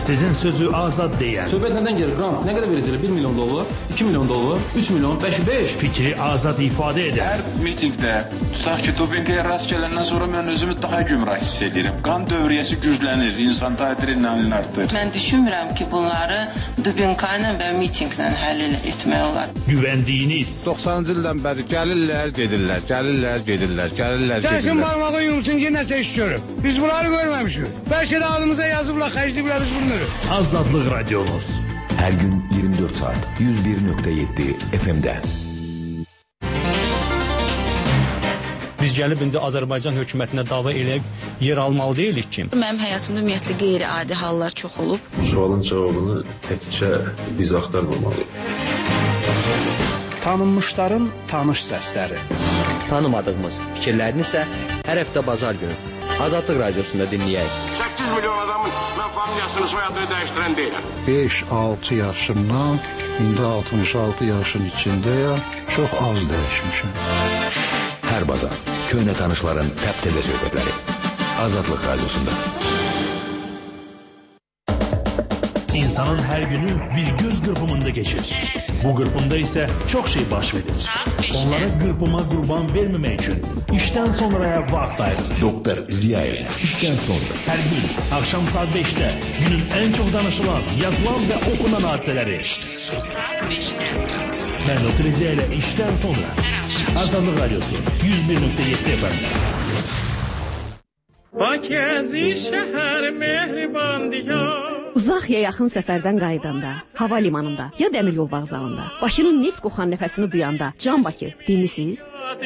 Sizin sözü azad deyən. Söhbət nədən gəlir? Qrant, nə qədər verəcəklər? 1 milyon dollar, 2 milyon dollar, 3 milyon, 5. Fikri azad ifadə edən. Hər mitingdə, tutaq ki, dopinqaya rast gələndən sonra mən özümü daha gümrah hiss edirəm. Qan dövriyyəsi güclənir, insanda adrenalin artır. Mən düşünmürəm ki, bunları dopinqayla və mitinqlə həll etmək olar. Güvəndiyiniz. 90-cı ildən bəri gəlirlər, gedirlər. Gəlsin barmağı yumsun ki, nəsə istiyorum. Biz bunları görməmişik. Bəlkə də adımıza yazıblar, xərcliyiblər biz bunları. Azadlıq Radyonuz. Her gün 24 saat 101.7 FM'de. Biz gəlib indi Azərbaycan hökumətinə dava eləyib yer almalı deyilik ki. Mənim həyatımda ümumiyyətlə qeyri-adi hallar çox olub. Bu sualın cavabını təkcə biz axtarmamalıyıq. Tanınmışların tanış səsləri. Tanımadığımız fikirlərini isə hər həftə bazar günü Azadlıq Radiosunda dinləyək. 8 milyon adamın mən familiyasını, soyadını dəyişdirən deyiləm. 5-6 yaşımdan, indi 66 yaşın içindəyəm, çox az dəyişmişəm. Hər bazar köhnə tanışların təptəzə söhbətləri Azadlıq Radiosunda. İnsanın her günü bir göz qırpımında geçir. Bu qırpımda ise çok şey baş verir. Onlara qırpıma qurban vermemek için işten sonraya vaxt ayırır. Doktor Ziya ile işten sonra. Her gün akşam saat 5'te günün en çok danışılan, yazılan ve okunan hadiseleri. Ben Doktor Ziya ile işten sonra. Azadlıq Radyosu 101.7 FM'de. Bakızi şəhər mehriban diyar. Uzaq ya yaxın səfərdən qayıdanda, hava limanında ya dəmir yol vağzalında, Bakının neft qoxan nəfəsini duyanda, Can Bakı dinlisiz?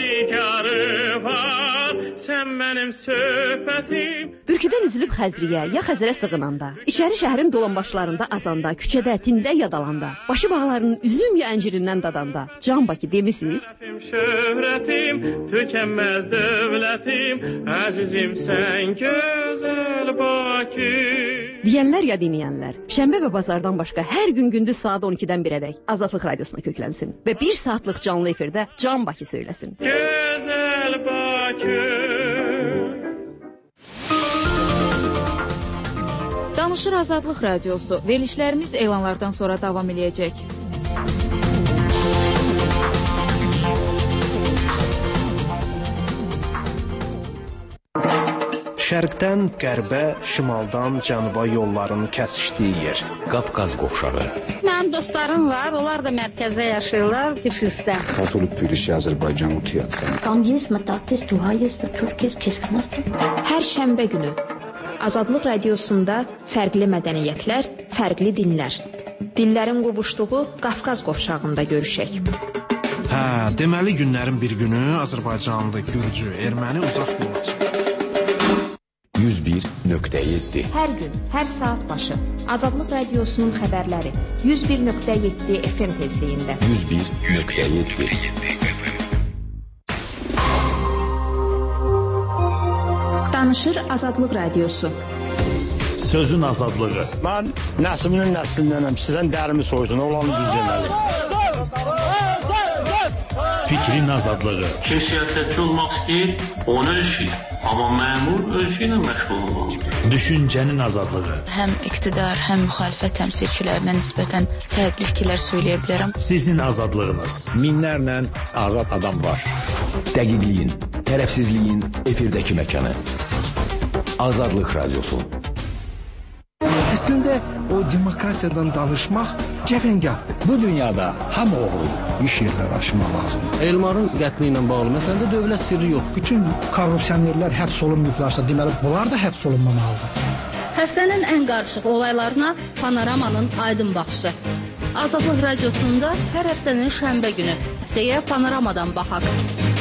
Sən mənim söhbətim. Bürküdən üzülüb Xəzriyə ya Xəzərə sığınanda, içəri şəhərin dolanbaşlarında azanda, küçədə, tində yadalanda, başı bağlarının üzüm ya əncirindən dadanda, Can Bakı demisiz? Şöhrətim, tükənməz dövlətim, əzizim sən gözəl Bakı. Deyənlər ya deməyənlər, şənbə və bazardan başqa hər gün gündüz saat 12-dən 1-ədək Azadlıq Radiosuna köklənsin və 1 saatlıq canlı efirdə Can Bakı söyləsin. Gözəl Bakı. Danışır Azadlıq Radiosu. Verilişlərimiz elanlardan sonra davam eləyəcək. Şərqdən qərbə, şimaldan cənuba yolların kəsişdiyi yer. Qafqaz qovşağı. Mənim dostlarım var, onlar da mərkəzdə yaşayırlar, Tiflisdə. Katolik Birleşik Azərbaycan Utiyatsan. Tam есть, matatis, tuhayız və Türkiz, kesfinarsan. Hər şənbə günü Azadlıq Radiosunda fərqli mədəniyyətlər, fərqli dinlər. Dillərin qovuşduğu Qafqaz qovşağında görüşək. Hə, deməli günlərin bir günü Azərbaycanlı, Gürcü, Erməni uzaq olacaq. 101.7 Hər gün, hər saat başı Azadlıq Radiosunun xəbərləri 101.7 FM tezliyində. 101.7 Danışır Azadlıq Radiosu. Sözün azadlığı. Mən nəslinin nəslindənəm, sizdən dərimi soysun, olanı düz deməli. Fikrin azadlığı. Kim siyasətçi olmaq istəyir, onu ölçür. Amma məmur ölçü ilə məşğul olmalıdır. Düşüncənin azadlığı. Həm iqtidar, həm müxalifət təmsilçilərinə nisbətən fərqli fikirlər söyləyə bilərəm. Sizin azadlığınız. Minlərlə azad adam var. Dəqiqliyin, tərəfsizliyin efirdəki məkanı. Azadlıq Radiosu. Əslində o demokratiyadan danışmaq cəfəngahdır. Bu dünyada hamı oğlu. İş yerləri açmaq lazımdır. Elmarın qətli ilə bağlı məsələdə dövlət sirri yox. Bütün korrupsionerlər həbs olunmayıblarsa, deməli bunlar da həbs olunmamalıdır. Həftənin ən qarışıq olaylarına Panoramanın aydın baxışı. Azadlıq Radiosunda hər həftənin şənbə günü. Həftəyə Panoramadan baxaq.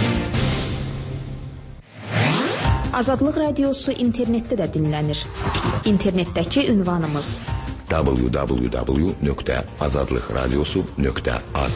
Azadlıq Radiosu internetdə də dinlənir. İnternetdəki ünvanımız www.azadlıqradiosu.az.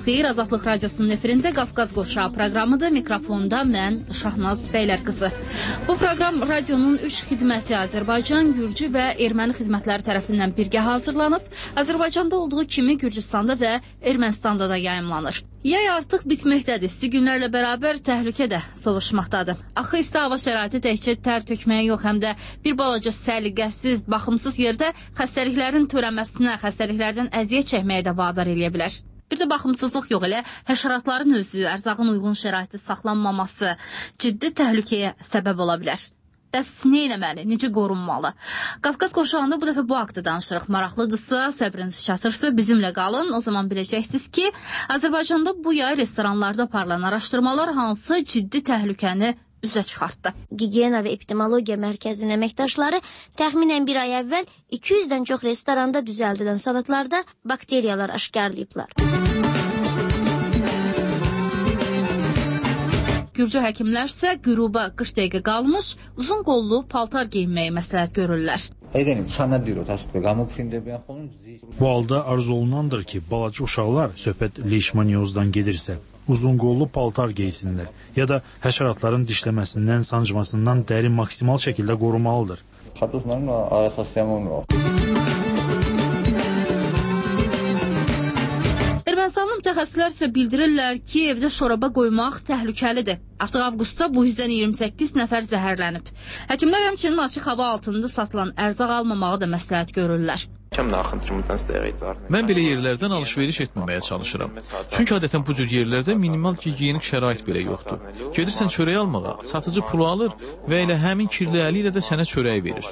xeyir. Azadlıq Radiosunun efirində Qafqaz Qoşağı proqramıdır. Mikrofonda mən Şahnaz Bəylərqızı. Bu proqram radionun 3 xidməti Azərbaycan, Gürcü və Erməni xidmətləri tərəfindən birgə hazırlanıb. Azərbaycanda olduğu kimi Gürcüstanda və Ermənistanda da yayımlanır. Yay artıq bitməkdədir. İsti günlərlə bərabər təhlükə də sovuşmaqdadır. Axı isti hava şəraiti təkcə tər tökməyə yox, həm də bir balaca səliqəsiz, baxımsız yerdə xəstəliklərin törənməsinə, xəstəliklərdən əziyyət çəkməyə də vadar eləyə bilər. Bir də baxımsızlıq yox, elə həşəratların özü, ərzağın uyğun şəraiti saxlanmaması ciddi təhlükəyə səbəb ola bilər. Bəs nə etməli, necə qorunmalı? Qafqaz Qoşağında bu dəfə bu haqda danışırıq. Maraqlıdırsa, səbriniz çatırsa bizimlə qalın. O zaman biləcəksiniz ki, Azərbaycanda bu yay restoranlarda aparılan araşdırmalar hansı ciddi təhlükəni üzə çıxartdı. Gigiyena və Epidemiologiya Mərkəzinin əməkdaşları təxminən bir ay əvvəl 200-dən çox restoranda düzəldilən salatlarda bakteriyalar aşkarlayıblar. Gürcü həkimlərsə qüruba 40 dəqiqə qalmış uzun qollu paltar geyinməyi məsləhət görürlər. Bu halda arzu olunandır ki, balaca uşaqlar söhbət leishmaniozdan gedirsə, uzun qollu paltar geysinlər ya da həşəratların dişləməsindən, sancmasından dəri maksimal şəkildə qorumalıdır. Ermənistanlı mütəxəssislər isə bildirirlər ki, evdə şoraba qoymaq təhlükəlidir. Artıq avqustda bu 128 nəfər zəhərlənib. Həkimlər həmçinin açıq hava altında satılan ərzaq almamağı da məsləhət görürlər. Mən belə yerlərdən alış-veriş etməməyə çalışıram. Çünki adətən bu cür yerlərdə minimal gigiyenik şərait belə yoxdur. Gedirsən çörək almağa, satıcı pulu alır və elə həmin kirli əli ilə də sənə çörək verir.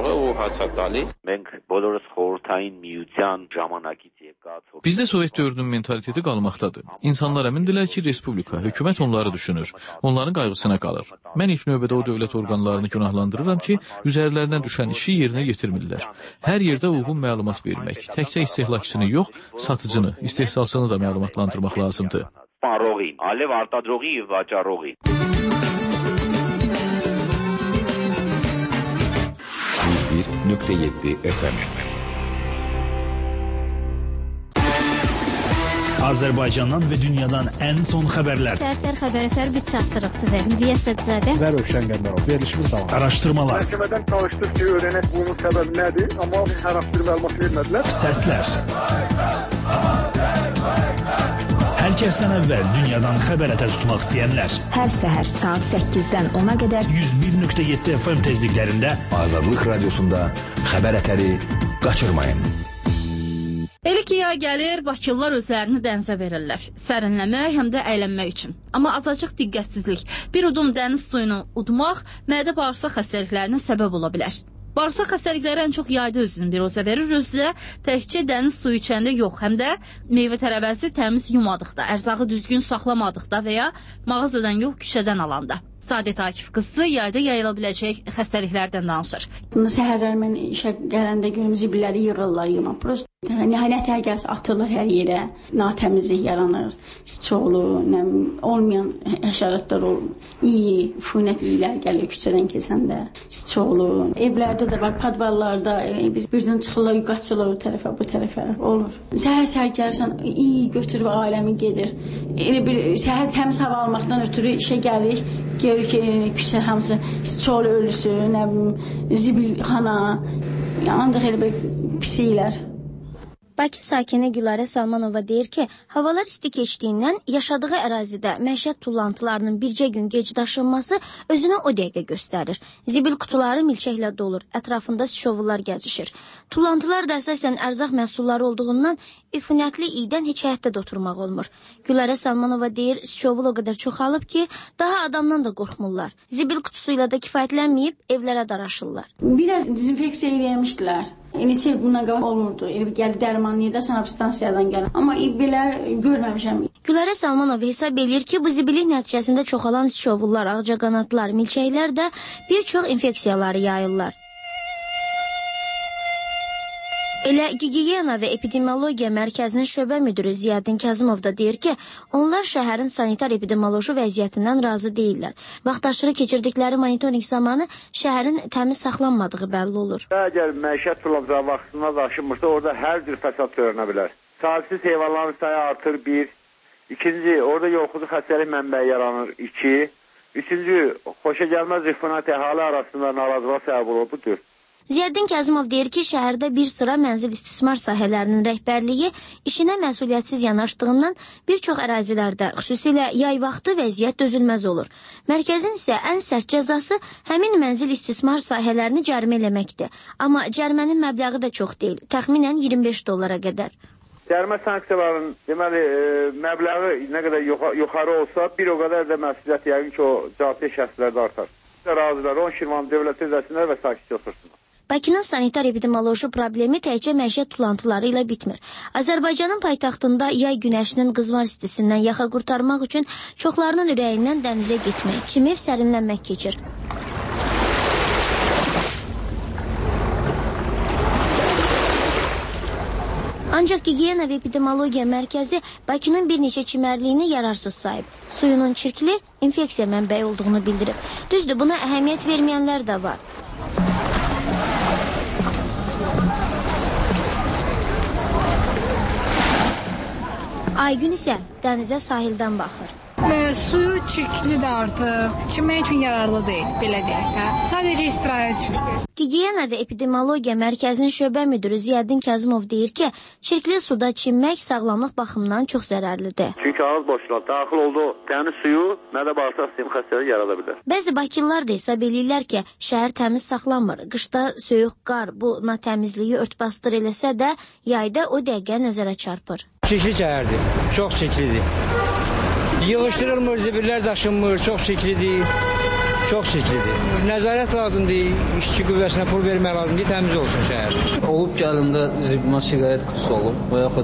Bizdə Sovet dövrünün mentaliteti qalmaqdadır. İnsanlar əmindirlər ki, respublika, hökumət onları düşünür, onların qayğısına qalır. Mən ilk növbədə o dövlət orqanlarını günahlandırıram ki, üzərlərindən düşən işi yerinə yetirmirlər. Hər yerdə uyğun məlumat vermək, təkcə istehlakçını yox, satıcını, istehsalçını da məlumatlandırmaq lazımdır. 101.7 FM Azərbaycandan və dünyadan ən son xəbərlər. Səhər xəbərlər biz çatdırırıq sizə. Hürriyyət Sədzadə və Rövşən Qəmbərov. Verilişimiz tamam. Araşdırmalar. Məhkəmədən çalışdıq ki, öyrənək bunun səbəbi nədir, amma hər bir məlumat vermədilər. Səslər. Hər kəsdən əvvəl dünyadan xəbər ətər tutmaq istəyənlər. Hər səhər saat 8-dən 10-a qədər 101.7 FM tezliklərində Azadlıq Radiosunda xəbər ətəri qaçırmayın. Elə ki, yay gəlir, bakılılar özlərini dənizə verirlər. Sərinləmək, həm də əylənmək üçün. Amma azacıq diqqətsizlik, bir udum dəniz suyunu udmaq mədə bağırsaq xəstəliklərinin səbəb ola bilər. Bağırsaq xəstəlikləri ən çox yayda özünü biruzə verir. Özdə təkcə dəniz suyu içəndə yox, həm də meyvə tərəvəzi təmiz yumadıqda, ərzağı düzgün saxlamadıqda və ya mağazadan yox, küçədən alanda. Sadət Akif qızı yayda yayıla biləcək xəstəliklərdən danışır. Səhərlər mən işə gələndə günüm zibilləri yığırlar, yığma. Prost nətər gəlsə atılır hər yerə, natəmizlik yaranır, sıçoğlu, olmayan həşəratlar olur, iyi, füynətliklər gəlir küçədən keçəndə, sıçoğlu. Evlərdə də var, padvallarda, biz birdən çıxırlar, qaçırlar o tərəfə, bu tərəfə, olur. Səhər gəlirsən, iyi götürüb aləmi gedir. Elə bir səhər təmiz hava almaqdan ötürü işə gəlirik, görür ki, küçə hamısı sıçoğlu ölüsü, zibilxana, ancaq elə bir pisiklər. Bakı sakini Gülarə Salmanova deyir ki, havalar isti keçdiyindən yaşadığı ərazidə məişət tullantılarının bircə gün gec daşınması özünü o dəqiqə göstərir. Zibil qutuları milçəklə dolur, ətrafında sıçovullar gəzişir. Tullantılar da əsasən ərzaq məhsulları olduğundan üfunətli iydən heç həyətdə də oturmaq olmur. Gülarə Salmanova deyir, sıçovul o qədər çoxalıb ki, daha adamdan da qorxmurlar. Zibil qutusuyla da kifayətlənməyib evlərə daraşırlar. Biraz dezinfeksiya eləmişdilər. Neçə il bundan qabaq olurdu. Elə gəlir dərmanlıqda sanabstansiyadan gəlir. Amma belə görməmişəm. Gülarə Salmanov hesab edir ki, bu zibillik nəticəsində çoxalan sıçovullar, ağcaqanadlar, milçəklər də bir çox infeksiyaları yayırlar. Elə Gigiyena və Epidemiologiya Mərkəzinin şöbə müdürü Ziyadin Kazımov da deyir ki, onlar şəhərin sanitar-epidemioloji vəziyyətindən razı deyirlər. Vaxtaşırı keçirdikləri monitorinq zamanı şəhərin təmiz saxlanmadığı bəlli olur. Əgər məişət tullantıları vaxtında daşınmışsa, orada hər cür fəsad törənə bilər. Sahibsiz heyvanların sayı artır, bir. İkinci, orada yoluxucu xəstəlik mənbəyi yaranır. 2. Üçüncü, xoşagəlməz rüfunat əhali arasında narazılığa səbəb olur. Bu 4. Ziyəddin Kazımov deyir ki, şəhərdə bir sıra mənzil istismar sahələrinin rəhbərliyi işinə məsuliyyətsiz yanaşdığından bir çox ərazilərdə, xüsusilə yay vaxtı vəziyyət dözülməz olur. Mərkəzin isə ən sərt cəzası həmin mənzil istismar sahələrini cərimə eləməkdir. Amma cərimənin məbləği də çox deyil, təxminən $25 qədər. Cərimə sanksiyalarının deməli məbləği nə qədər yuxarı olsa, bir o qədər də məsuliyyət yəqin ki, o cavabdeh şəxslərdə artar. Ərazilər 10 Şirvan dövlət özəsinlər və sakitcə otursunlar. Bakının sanitar-epidemioloji problemi təkcə məişət tullantıları ilə bitmir. Azərbaycanın paytaxtında yay günəşinin qızmar istisindən yaxa qurtarmaq üçün çoxlarının ürəyindən dənizə getmək, çimib sərinlənmək keçir. Ancaq Gigiyena və Epidemiologiya Mərkəzi Bakının bir neçə çimərliyini yararsız sayıb. Suyunun çirkli infeksiya mənbəyi olduğunu bildirib. Düzdür, buna əhəmiyyət verməyənlər də var. Aygün isə dənizə sahildən baxır. Suyu çirklidir artıq, çimmək üçün yararlı deyil, belə deyək də. Sadəcə istirahət üçün. Gigiyena və Epidemiologiya Mərkəzinin şöbə müdürü Ziyəddin Kazımov deyir ki, çirkli suda çimmək sağlamlıq baxımından çox zərərlidir. Çünki ağız boşluğuna daxil olduğu dəniz suyu mədə bağırsaq sistemi xəstəliyi yarada bilər. Bəzi bakılılar da hesab eləyirlər ki, şəhər təmiz saxlanmır. Qışda söyüq qar bu natəmizliyi ört-basdır eləsə də, yayda o dəqiqə nəzərə çarpır. Çirkli şəhərdir, çox çirklidir. Yığışdırılmır, zibillər daşınmır, çox çirklidir. Çox çirklidir. Nəzarət lazımdır, işçi qüvvəsinə pul vermək lazımdır, təmiz olsun şəhər. Olub gəlimdə zibimə siqaret qutusu olub və yaxud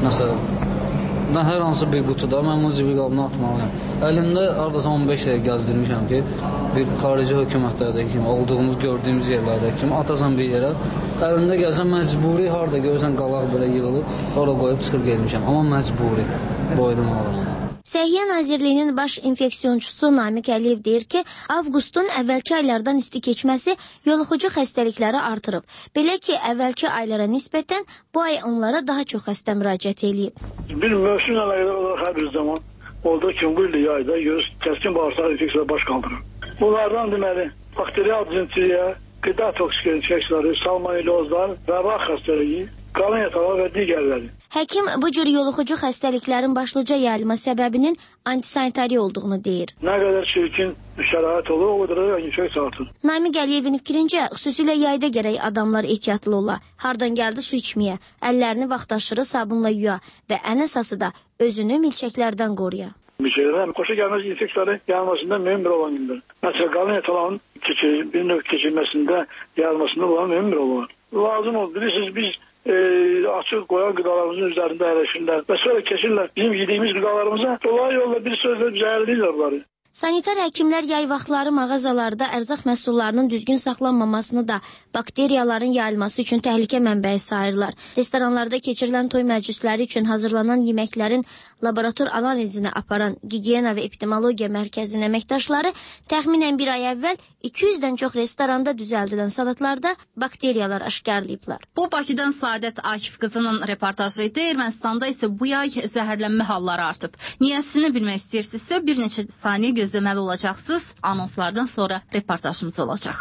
məsələn hər hansı bir qutuda mən bu zibil qabına atmalıyam. Əlimdə hardasa 15 dəqiqə gəzdirmişəm ki, bir xarici hökumətlərdəki kimi, olduğumuz, gördüyümüz yerlərdəki kimi atasan bir yerə. Əlimdə gəlsən məcburi harda görürsən qalaq belə yığılıb, orada qoyub çıxıb gezmişəm. Amma məcburi, boynum alır. Səhiyyə Nazirliyinin baş infeksiyonçusu Namiq Əliyev deyir ki, avqustun əvvəlki aylardan isti keçməsi yoluxucu xəstəlikləri artırıb. Belə ki, əvvəlki aylara nisbətən bu ay onlara daha çox xəstə müraciət edib. Bir mövsüm əlaqədar olaraq hər bir zaman olduğu kimi bu ildə yayda kəskin bağırsaq infeksiyaları baş qaldırır. Bunlardan deməli, bakteriyal dizentiriya, qida toksik infeksiyaları, salmonellozlar, vəba xəstəliyi, qalın yatağı və digərləri. Həkim bu cür yoluxucu xəstəliklərin başlıca yayılma səbəbinin antisanitariya olduğunu deyir. Nə qədər çirkin şərait olur, o qədər də infeksiya artır. Namiq Əliyevin fikrincə, xüsusilə yayda gərək adamlar ehtiyatlı ola. Hardan gəldi su içməyə, əllərini vaxtaşırı sabunla yuya və ən əsası da özünü milçəklərdən qoruya. Xoşagəlməz infeksiyaların yayılmasında mühüm bir olan günlər. Məsələn, qalın yatağın bir növ keçirməsində, yayılmasında olan mühüm bir olan. Lazım olur, bilirsiniz, biz açıq qoyan qıdalarımızın üzərində əyləşirlər və sonra keçirlər bizim yediyimiz qıdalarımıza. Dolayı yolla bir sözlə zəhərləyirlər bunları. Sanitar həkimlər yay vaxtları mağazalarda ərzaq məhsullarının düzgün saxlanmamasını da bakteriyaların yayılması üçün təhlükə mənbəyi sayırlar. Restoranlarda keçirilən toy məclisləri üçün hazırlanan yeməklərin laborator analizini aparan Gigiyena və Epidemiologiya Mərkəzinin əməkdaşları təxminən bir ay əvvəl 200-dən çox restoranda düzəldilən salatlarda bakteriyalar aşkarlayıblar. Bu Bakıdan Saadət Akif qızının reportajı idi. Ermənistanda isə bu yay zəhərlənmə halları artıb. Niyəsini bilmək istəyirsinizsə bir neçə saniyə gözləməli olacaqsınız. Anonslardan sonra reportajımız olacaq.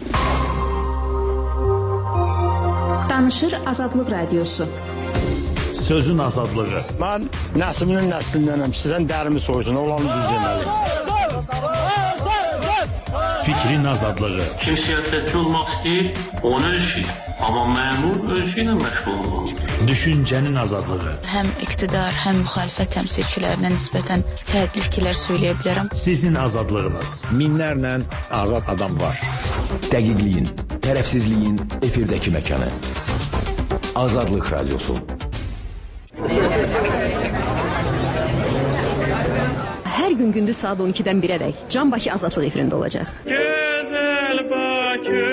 Danışır Azadlıq Radiosu. Sözün azadlığı. Mən nəslinin nəslindənəm. Sizdən dərimi soysun, olanı düz deməli. Fikrin azadlığı. Kim siyasətçi olmaq istəyir, onu ölçür. Amma məmur ölçü ilə məşğul olmalıdır. Düşüncənin azadlığı. Həm iqtidar, həm müxalifət təmsilçilərinə nisbətən fərqli fikirlər söyləyə bilərəm. Sizin azadlığınız. Minlərlə azad adam var. Dəqiqliyin, tərəfsizliyin efirdəki məkanı. Azadlıq Radiosu. Hər gün gündüz saat 12-dən 1-ədək Can Bakı Azadlıq efirində olacaq. Gözəl Bakı.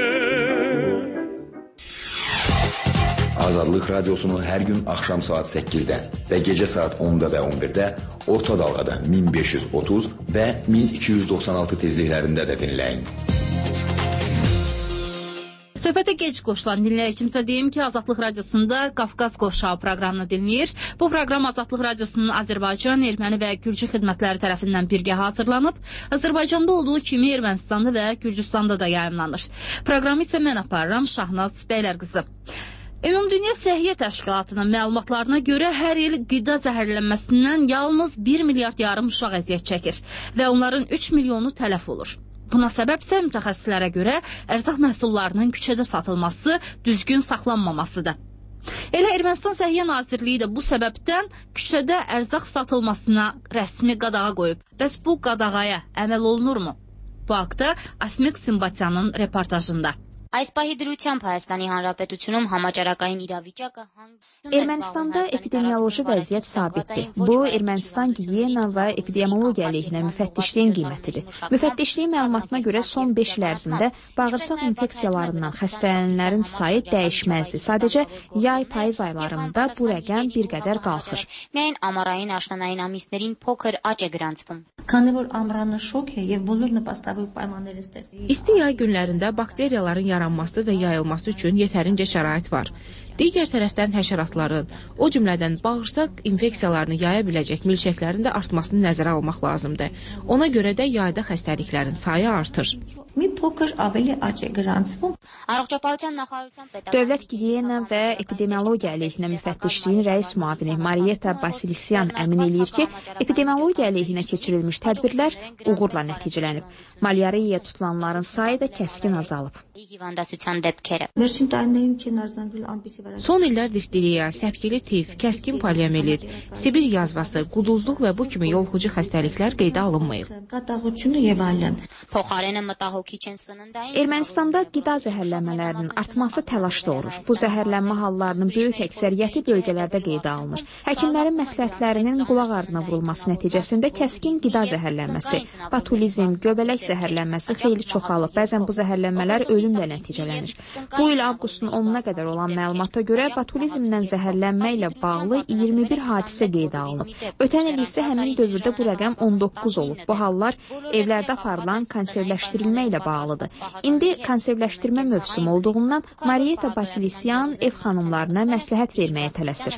Azadlıq Radiosunu hər gün axşam saat 8-də və gecə saat 10-da və 11-də orta dalğada 1530 və 1296 tezliklərində də dinləyin. Söhbətə gec qoşulan dinləyicimizə deyim ki, Azadlıq Radiosunda Qafqaz Qovşağı proqramını dinləyir. Bu proqram Azadlıq Radiosunun Azərbaycan, Erməni və Gürcü xidmətləri tərəfindən birgə hazırlanıb. Azərbaycanda olduğu kimi Ermənistanda və Gürcüstanda da yayımlanır. Proqramı isə mən aparıram, Şahnaz Bəylərqızı. Ümumdünya Səhiyyə Təşkilatının məlumatlarına görə hər il qida zəhərlənməsindən yalnız 1 milyard yarım uşaq əziyyət çəkir və onların 3 milyonu tələf olur. Buna səbəb isə mütəxəssislərə görə ərzaq məhsullarının küçədə satılması, düzgün saxlanmamasıdır. Elə Ermənistan Səhiyyə Nazirliyi də bu səbəbdən küçədə ərzaq satılmasına rəsmi qadağa qoyub. Bəs bu qadağaya əməl olunurmu? Bu haqda Asmik Simbatyanın reportajında. Այս պահի դրությամբ Հայաստանի Հանրապետությունում համաճարակային իրավիճակը Ermənistanda epidemioloji vəziyyət sabitdir. Bu, Ermənistan gigiyena və epidemiologiya əleyhinə müfəttişliyin qiymətidir. Müfəttişliyin məlumatına görə son 5 il ərzində bağırsaq infeksiyalarından xəstələnənlərin sayı dəyişməzdir. Sadəcə yay payız aylarında bu rəqəm bir qədər qalxır. Միայն ամառային աշնանային ամիսներին փոքր աճ է գրանցվում. Քանի որ ամռանը շոկ է եւ բոլոր նպաստավոր պայմանները ստեղծի. İsti yay günlərində bakteriyaların yaranması və yayılması üçün yetərincə şərait var. Digər tərəfdən həşəratların, o cümlədən bağırsaq infeksiyalarını yaya biləcək milçəklərin də artmasını nəzərə almaq lazımdır. Ona görə də yayda xəstəliklərin sayı artır. Mi փոքր ավելի աճ է գրանցվում. Առողջապահության նախարարության Dövlət Gigiyena və Epidemiologiya əleyhinə müfəttişliyin rəis müavini Marietta Basilisyan əmin eləyir ki, epidemiologiya əleyhinə keçirilmiş tədbirlər uğurla nəticələnib. Malyariyaya tutulanların sayı da kəskin azalıb. Son illər diftiriya, səpkili tif, kəskin poliomiyelit, Sibir yazvası, quduzluq və bu kimi yoluxucu xəstəliklər qeydə alınmayıb. Ermənistanda qida zəhərlənmələrinin artması təlaş doğurur. Bu zəhərlənmə hallarının böyük əksəriyyəti bölgələrdə qeydə alınır. Həkimlərin məsləhətlərinin qulaq ardına vurulması nəticəsində kəskin qida zəhərlənməsi, botulizm, göbələk zəhərlənməsi xeyli çoxalıb. Bəzən bu zəhərlənmələr ölümlə nəticələnir. Bu il avqustun 10-na qədər olan məlumata görə botulizmdən zəhərlənmə ilə bağlı 21 hadisə qeydə alınıb. Ötən il isə həmin dövrdə bu rəqəm 19 olub. Bu hallar evlərdə aparılan konservləşdirilmə ilə bağlıdır. İndi konservləşdirmə mövsümü olduğundan Marietta Basilisyan ev xanımlarına məsləhət verməyə tələsir.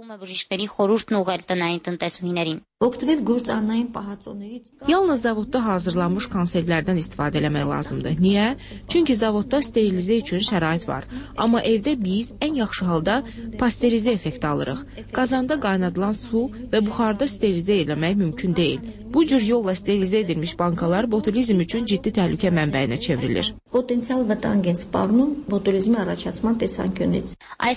Yalnız zavodda hazırlanmış konservlərdən istifadə eləmək lazımdır. Niyə? Çünki zavodda sterilizə üçün şərait var. Amma evdə biz ən yaxşı halda pasterizə effekt alırıq. Qazanda qaynadılan su və buxarda sterilizə eləmək mümkün deyil. Bu cür yolla sterilizə edilmiş bankalar botulizm üçün ciddi təhlükə mənbəyinə çevrilir. Potensial վտանգ են սպառնում բոտուլիզմի առաջացման տեսանկյունից.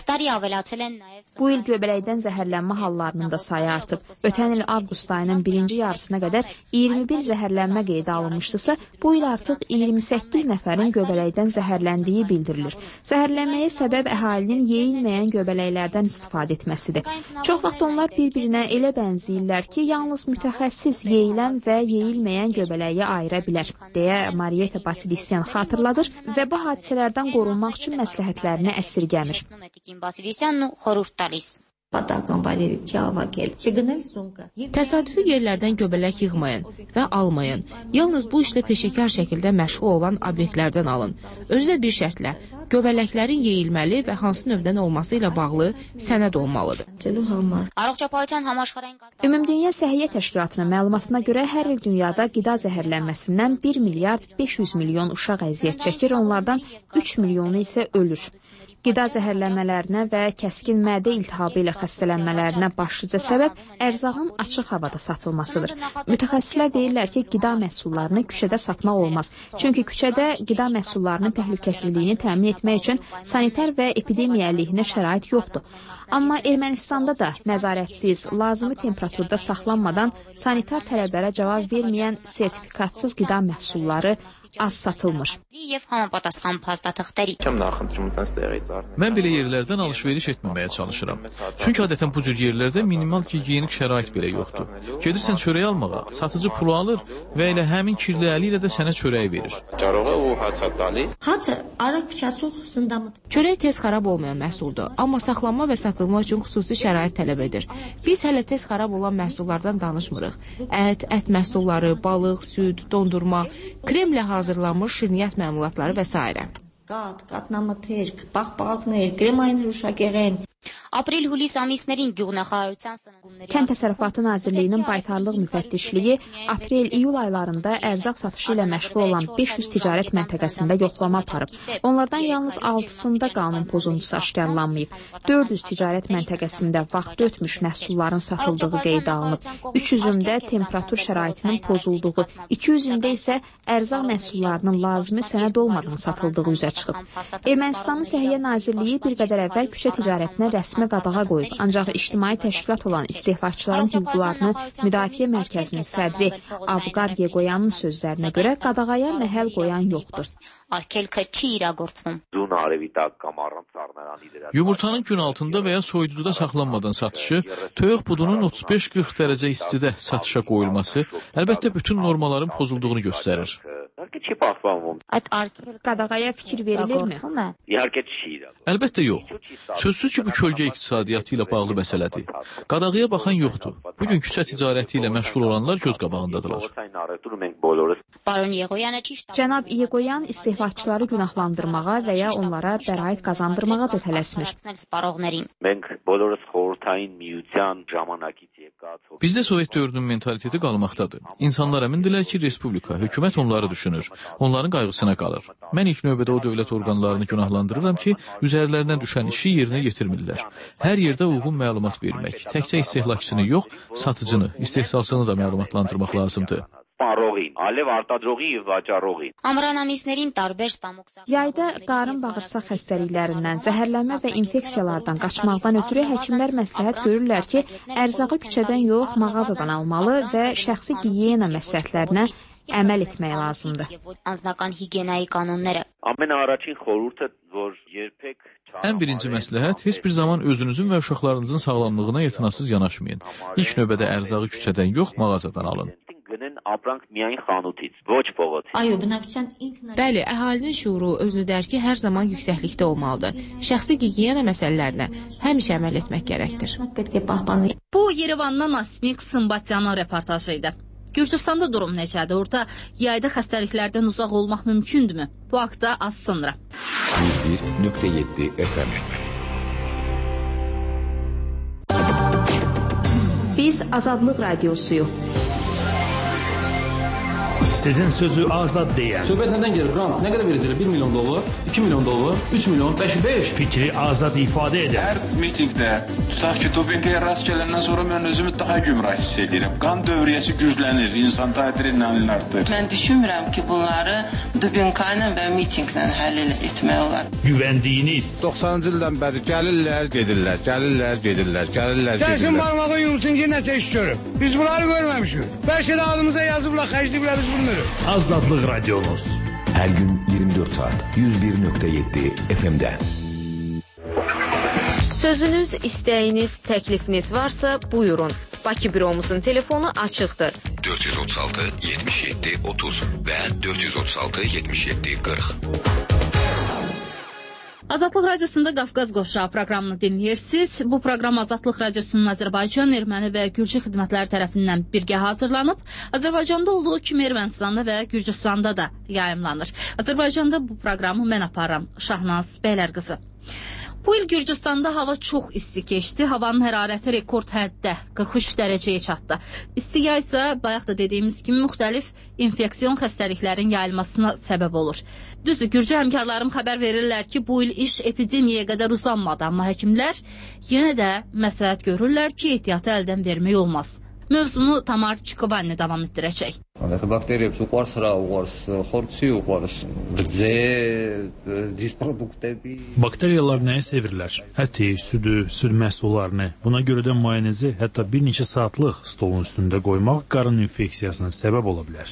Bu il göbələkdən zəhərlənmə hallarının da sayı artıb. Ötən il avqust ayının birinci yarısına qədər 21 zəhərlənmə qeydə alınmışdısa, bu il artıq 28 nəfərin göbələkdən zəhərləndiyi bildirilir. Zəhərlənməyə səbəb əhalinin yeyilməyən göbələklərdən istifadə etməsidir. Çox vaxt onlar bir-birinə elə bənzəyirlər ki, yalnız mütəxəssis yeyilən və yeyilməyən göbələyi ayıra bilər, deyə Marietta Basilisyan xatırladır və bu hadisələrdən qorunmaq üçün məsləhətlərini əsirgəmir. Təsadüfi yerlərdən göbələk yığmayın və almayın. Yalnız bu işlə peşəkar şəkildə məşğul olan obyektlərdən alın. Özü də bir şərtlə, göbələklərin yeyilməli və hansı növdən olması ilə bağlı sənəd olmalıdır. Ümumdünya Səhiyyə Təşkilatının məlumatına görə hər il dünyada qida zəhərlənməsindən 1 milyard 500 milyon uşaq əziyyət çəkir, onlardan 3 milyonu isə ölür. Qida zəhərlənmələrinə və kəskin mədə iltihabı ilə xəstələnmələrinə başlıca səbəb ərzağın açıq havada satılmasıdır. Mütəxəssislər deyirlər ki, qida məhsullarını küçədə satmaq olmaz. Çünki küçədə qida məhsullarının təhlükəsizliyini təmin etmək üçün sanitar və epidemiya əleyhinə şərait yoxdur. Amma Ermənistanda da nəzarətsiz, lazımi temperaturda saxlanmadan sanitar tələblərə cavab verməyən sertifikatsız qida məhsulları az satılmır. Mən belə yerlərdən alış-veriş etməməyə çalışıram. Çünki adətən bu cür yerlərdə minimal gigiyenik şərait belə yoxdur. Gedirsən çörək almağa, satıcı pulu alır və elə həmin kirli əli ilə də sənə çörək verir. Çörək tez xarab olmayan məhsuldur, amma saxlanma və satılma üçün xüsusi şərait tələb edir. Biz hələ tez xarab olan məhsullardan danışmırıq. Ət məhsulları, balıq, süd, dondurma, kremlə hazırlanmış şirniyyat məmulatları və s. Կաթ, կատնամթերք, պաղպաղակներ, կրեմային հրուշակեղեն. Aprel-hülis ամիսներին գյուղնախարարության սննդումների Kənd Təsərrüfatı Nazirliyinin Baytarlıq Müfəttişliyi aprel-iyul aylarında ərzaq satışı ilə məşğul olan 500 ticarət məntəqəsində yoxlama aparıb. Onlardan yalnız 6-sında qanun pozuntusu aşkarlanmayıb. 400 ticarət məntəqəsində vaxt ötmüş məhsulların satıldığı qeydə alınıb. 300-ündə temperatur şəraitinin pozulduğu, 200-ündə isə ərzaq məhsullarının lazımi sənəd olmadan satıldığı üzə çıxıb. Ermənistanın Səhiyyə Nazirliyi bir qədər əvvəl küçə ticarətinə rəsmi qadağa qoyub, ancaq ictimai təşkilat olan İstehfakçıların Hüquqlarını Müdafiə Mərkəzinin sədri Avqar Yegoyanın sözlərinə görə qadağaya məhəl qoyan yoxdur. Yumurtanın gün altında və ya soyuducuda saxlanmadan satışı, toyuq budunun 35-40 dərəcə istidə satışa qoyulması əlbəttə bütün normaların pozulduğunu göstərir. Qadağaya fikir verilirmi? Əlbəttə yox. Sözsüz ki, bu kölgə iqtisadiyyatı ilə bağlı məsələdir. Qadağaya baxan yoxdur. Bugün küçə ticarəti ilə məşğul olanlar göz qabağındadılar. Cənab Yegoyan istehfakçıları günahlandırmağa və ya onlara bəraət qazandırmağa da tələsmir. Bizdə Sovet dövrünün mentaliteti qalmaqdadır. İnsanlar əmindirlər ki, respublika, hökumət onları düşünür. Onların qayğısına qalır. Mən ilk növbədə o dövlət orqanlarını günahlandırıram ki, üzərlərinə düşən işi yerinə yetirmirlər. Hər yerdə uyğun məlumat vermək, təkcə istehlakçını yox, satıcını, istehsalçını da məlumatlandırmaq lazımdır. Ամռանամիսներին տարբեր ստամոքսա Yayda qarın bağırsaq xəstəliklərindən, zəhərlənmə və infeksiyalardan qaçmaqdan ötürü həkimlər məsləhət görürlər ki, ərzağı küçədən yox, mağazadan almalı və şəxsi gigiyena məsləhətlərinə əməl etmək lazımdır. Անձնական հիգիենայի կանոնները Ən birinci məsləhət, heç bir zaman özünüzün və uşaqlarınızın sağlamlığına etinasız yanaşmayın. İlk növbədə ərzağı küçədən yox, mağazadan alın. Bəli, əhalinin şuuru özünü dərki hər zaman yüksəklikdə olmalıdır. Şəxsi gigiyena məsələlərinə həmişə əməl etmək gərəkdir. Bu Yerevandan Asmik Sımbatyanın reportajı idi. Gürcüstanda durum necədir? Orada yayda xəstəliklərdən uzaq olmaq mümkündürmü? Bu haqda az sonra. 101.7 FM. Biz Azadlıq Radiosuyuq. Sizin sözü azad deyən. Söhbət nədən gelir? Qrant nə qədər verəcəklər? 1 milyon dollar, 2 milyon dollar, 3 milyon, 5. Fikri azad ifadə edən. Hər mitingdə, tutaq ki, Tobenkaya rast gələndən sonra mən özümü daha gümrah hiss edirəm. Qan dövriyyəsi güclənir, insanda adrenalin artır. Mən düşünmürəm ki, bunları Tobenkayla və mitinglə həll etmək olar. Güvəndiyiniz. 90-cı ildən bəri gəlirlər, gedirlər, gəlirlər, gedirlər, gəlirlər, gedirlər. Gəlsin barmağı yumsun ki, nəsə iş görüb. Biz bunları görməmişik. Bəlkə də adımıza yazıblar, xərcliblər biz bunu. Azadlıq Radyonuz. Hər gün 24 saat 101.7 FM-də. Sözünüz, istəyiniz, təklifiniz varsa buyurun. Bakı büromuzun telefonu açıqdır. 436 77 30 və 436 77 40. Azadlıq Radiosunda Qafqaz Qovşağı proqramını dinləyirsiniz. Bu proqram Azadlıq Radiosunun Azərbaycan, Erməni və Gürcü xidmətləri tərəfindən birgə hazırlanıb. Azərbaycanda olduğu kimi Ermənistanda və Gürcüstanda da yayımlanır. Azərbaycanda bu proqramı mən aparıram, Şahnaz Bəylərqızı. Bu il Gürcüstanda hava çox isti keçdi. Havanın hərarəti rekord həddə 43 dərəcəyə çatdı. İsti yay isə bayaq da dediyimiz kimi müxtəlif infeksiyon xəstəliklərin yayılmasına səbəb olur. Düzdür, Gürcü həmkarlarım xəbər verirlər ki, bu il iş epidemiyaya qədər uzanmadı, amma həkimlər yenə də məsləhət görürlər ki, ehtiyatı əldən vermək olmaz. Mövzunu Tamar Çikovanni davam etdirəcək. Bakteriya uqars, uqars, xorçi uqars, gıdzə, disprodukti. Bakteriyalar nəyi sevirlər? Əti, südü, süd məhsullarını. Buna görə də mayonezi hətta bir neçə saatlıq stolun üstündə qoymaq qarın infeksiyasına səbəb ola bilər.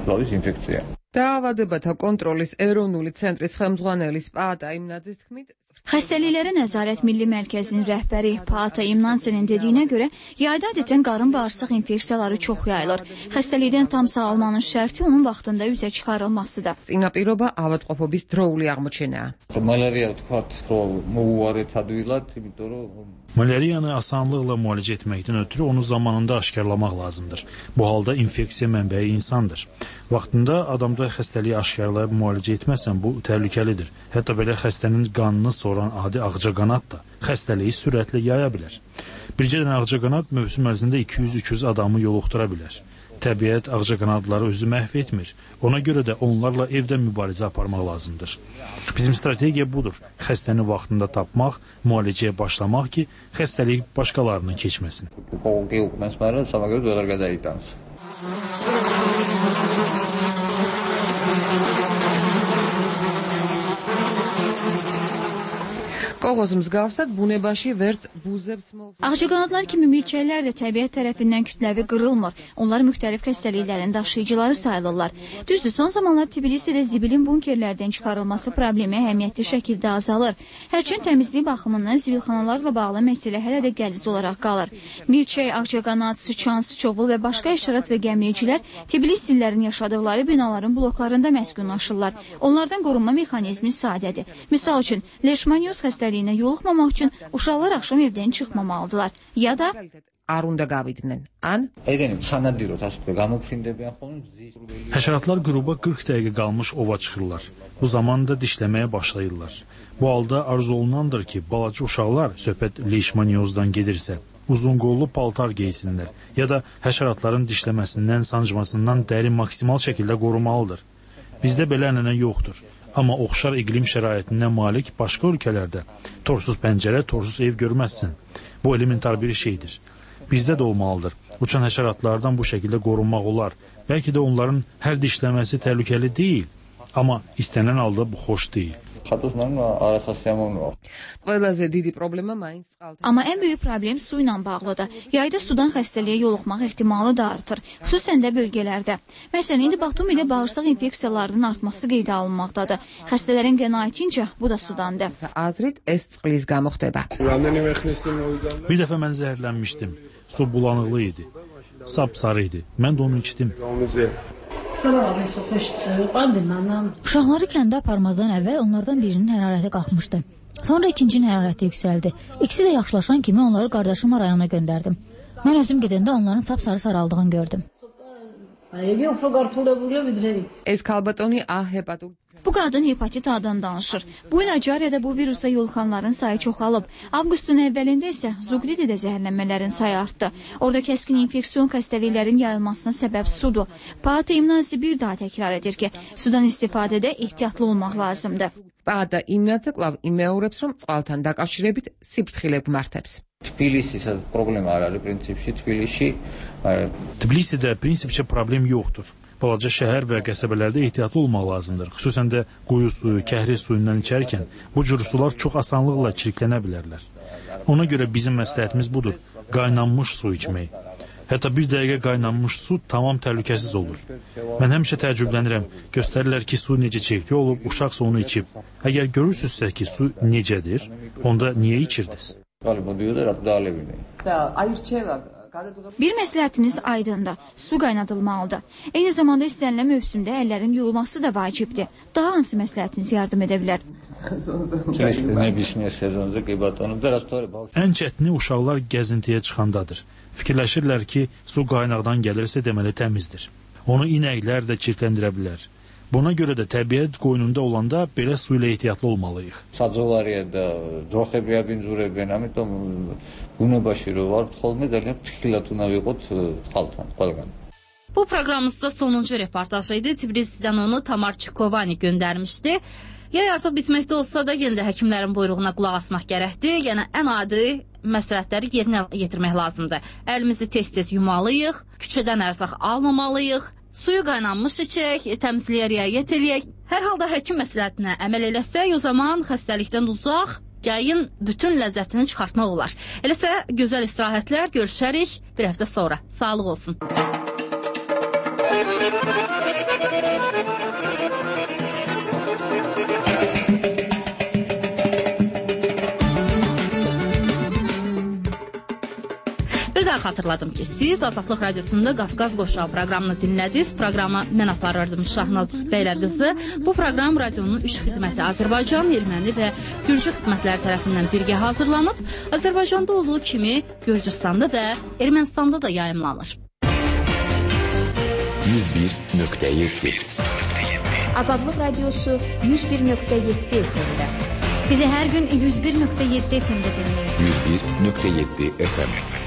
დაავადებათა კონტროლის ეროვნული ცენტრის ხელმძღვანელის პაატა იმნაძის თქმით Xəstəliklərə Nəzarət Milli Mərkəzinin rəhbəri Paata İmnansenin dediyinə görə, yayda adətən qarın bağırsaq infeksiyaları çox yayılır. Xəstəlikdən tam sağalmanın şərti onun vaxtında üzə çıxarılmasıdır. წინაპირობა ავადმყოფობის დროული აღმოჩენაა. მალარია თქვათ, რომ მოუარეთ ადვილად, იმიტომ რომ Malariyanı asanlıqla müalicə etməkdən ötürü onu zamanında aşkarlamaq lazımdır. Bu halda infeksiya mənbəyi insandır. Vaxtında adamda xəstəliyi aşkarlayıb müalicə etməsən bu təhlükəlidir. Hətta belə xəstənin qanını soran adi ağcaqanad da xəstəliyi sürətlə yaya bilər. Bircə dənə ağcaqanad mövsüm ərzində 200-300 adamı yoluxdura bilər. Təbiət ağcaqanadları özü məhv etmir. Ona görə də onlarla evdə mübarizə aparmaq lazımdır. Bizim strategiya budur. Xəstəni vaxtında tapmaq, müalicəyə başlamaq ki, xəstəlik başqalarına keçməsin. Qoğoz მსგავსად ბუნებაში ვერც ბუზებს Ağcaqanadlar kimi milçəklər də təbiət tərəfindən kütləvi qırılmır. Onlar müxtəlif xəstəliklərin daşıyıcıları sayılırlar. Düzdür, son zamanlar Tbilisidə zibilin bunkerlərdən çıxarılması problemi əhəmiyyətli şəkildə azalır. Hərçənd təmizlik baxımından zibilxanalarla bağlı məsələ hələ də qəliz olaraq qalır. Milçək, ağcaqanad, sıçan, sıçovul və başqa həşərat və gəmiricilər Tbilisilərin yaşadıkları binaların bloklarında məskunlaşırlar. Onlardan qorunma mexanizmi sadədir. Misal üçün, leşmanioz xəstəliyinə yoluxmamaq üçün uşaqlar axşam evdən çıxmamalıdırlar. Ya da არ უნდა გავიდნენ. ან ეგენი სანადიროთ ასე ვთქვი, გამოფრინდებიან ხოლმე მზის. Həşəratlar qrupa 40 dəqiqə qalmış ova çıxırlar. Bu zaman da dişləməyə başlayırlar. Bu halda arzu olunandır ki, balaca uşaqlar söhbət leishmaniozdan gedirsə, uzun qollu paltar geysinlər ya da həşəratların dişləməsindən, sancmasından dəri maksimal şəkildə qorumalıdır. Bizdə belə ənənə yoxdur. Amma oxşar iqlim şəraitindən malik başqa ölkələrdə torsuz pəncərə, torsuz ev görməzsən. Bu elementar bir şeydir. Bizdə də olmalıdır. Uçan həşəratlardan bu şəkildə qorunmaq olar. Bəlkə də onların hər dişləməsi təhlükəli deyil. Amma istənilən halda bu xoş deyil. ყველაზე დიდი პრობლემა მაინც წყალთან. Amma ən böyük problem su ilə bağlıdır. Yayda sudan xəstəliyə yoluxmaq ehtimalı da artır, xüsusən də bölgələrdə. Məsələn, indi Batumidə bağırsaq infeksiyalarının artması qeydə alınmaqdadır. Xəstələrin qənaətincə bu da sudandır. აზრით ეს წყლის გამო ხდება. Bir dəfə mən zəhərlənmişdim. Su bulanıqlı idi. Sapsarı idi. Mən də onu içdim. Uşaqları kəndə aparmazdan əvvəl onlardan birinin hərarəti qalxmışdı. Sonra ikincinin hərarəti yüksəldi. İkisi də yaxşılaşan kimi onları qardaşıma rayona göndərdim. Mən özüm gedəndə onların sapsarı saraldığını gördüm. ეს ქალბატონი A-hepatur. Bu qadın hepatit A-dan danışır. Bu il Acariyada bu virusa yoluxanların sayı çoxalıb. Avqustun əvvəlində isə Zuqdidə zəhərlənmələrin sayı artdı. Orada kəskin infeksiyon xəstəliklərin yayılmasına səbəb sudur. Paata İmnansi bir daha təkrar edir ki, sudan istifadədə ehtiyatlı olmaq lazımdır. Paata İmnansi კვლავ იმეორებს, რომ წყალთან დაკავშირებით სიფრთხილე გმართებს. Tbilisidə problema var, prinsipçi Tbilisidə prinsipçə problem yoxdur. Balaca şəhər və qəsəbələrdə ehtiyatlı olmaq lazımdır. Xüsusən də quyu suyu, kəhri suyundan içərkən bu cür sular çox asanlıqla çirklənə bilərlər. Ona görə bizim məsləhətimiz budur, qaynanmış su içmək. Hətta bir dəqiqə qaynanmış su tamam təhlükəsiz olur. Mən həmişə təəccüblənirəm, göstərirlər ki, su necə çirkli olub, uşaqsa onu içib. Əgər görürsünüzsə ki, su necədir, onda niyə içirdiniz? Bir məsləhətiniz aydındır, su qaynadılmalıdır. Eyni zamanda istənilən mövsümdə əllərin yuyulması da vacibdir. Daha hansı məsləhətiniz yardım edə bilər? Ən çətini uşaqlar gəzintiyə çıxandadır. Fikirləşirlər ki, su qaynaqdan gəlirsə deməli təmizdir. Onu inəklər də çirkləndirə bilər. Buna görə də təbiət qoynunda olanda belə su ilə ehtiyatlı olmalıyıq. Bu proqramımızda sonuncu reportaj idi. Tbilisidən onu Tamar Çikovani göndərmişdi. Yay artıq bitməkdə olsa da yenə də həkimlərin buyruğuna qulaq asmaq gərəkdir. Yəni ən adi məsləhətləri yerinə yetirmək lazımdır. Əlimizi tez-tez yumalıyıq, küçədən ərzaq almamalıyıq. Suyu qaynanmış içək, təmizliyə riayət eləyək. Hər halda həkim məsləhətinə əməl eləsək, o zaman xəstəlikdən uzaq, yayın bütün ləzzətini çıxartmaq olar. Eləsə, gözəl istirahətlər, görüşərik bir həftə sonra. Sağlıq olsun. xatırladım ki, siz Azadlıq Radiosunda Qafqaz Qoşağı proqramını dinlədiniz. Proqramı mən aparırdım, Şahnaz Beylərqızı. Bu proqram radionun 3 xidməti Azərbaycan, Erməni və Gürcü xidmətləri tərəfindən birgə hazırlanıb. Azərbaycanda olduğu kimi Gürcüstanda və Ermənistanda da yayımlanır. 101.7 Azadlıq Radiosu 101.7 FM-də. Bizi hər gün 101.7 FM-də dinləyin. 101.7 FM.